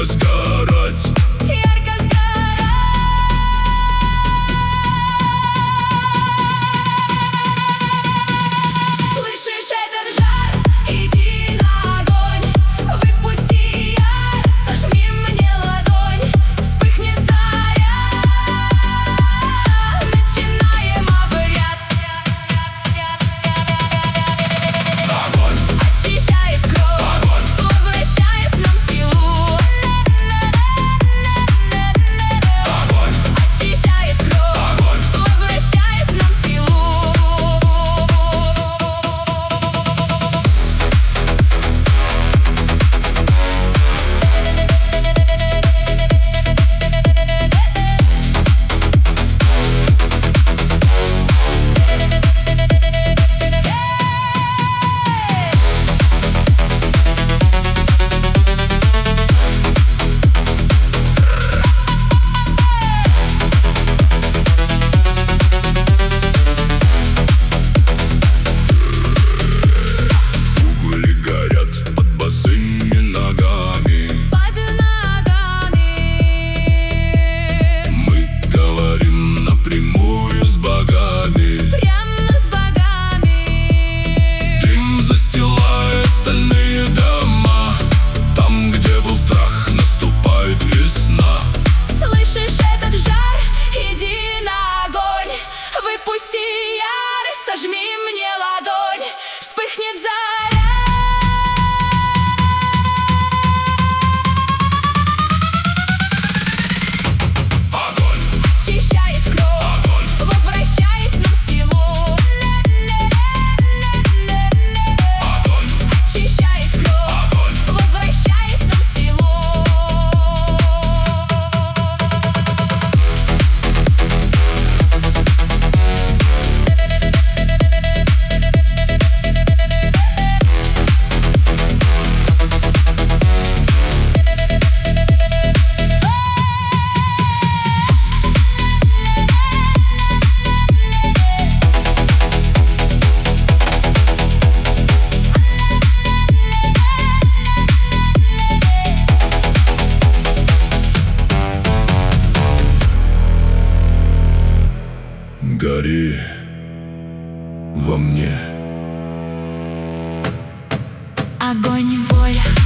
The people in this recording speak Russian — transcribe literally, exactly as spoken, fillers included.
ярко сгорать. Ярко сгорать. Слышишь этот жар? Иди на огонь, выпусти ярость, сожми мне ладонь. Вспыхнет заря, начинаем обряд. Огонь Очищает кровь, Огонь возвращает нам силу. Огонь Очищает кровь, Огонь возвращает нам силу. Угли горят под босыми ногами. Под ногами Мы говорим напрямую с богами. прямо с богами. Дым застилает стальные дома. Там, где был страх, наступает весна. Слышишь этот жар? Иди на огонь, выпусти ярость, сожми мне ладонь. Вспыхнет заря. Огонь Очищает кровь, Огонь возвращает нам силу. Огонь Очищает кровь, Огонь возвращает нам силу. Гори во мне. Огонь воля.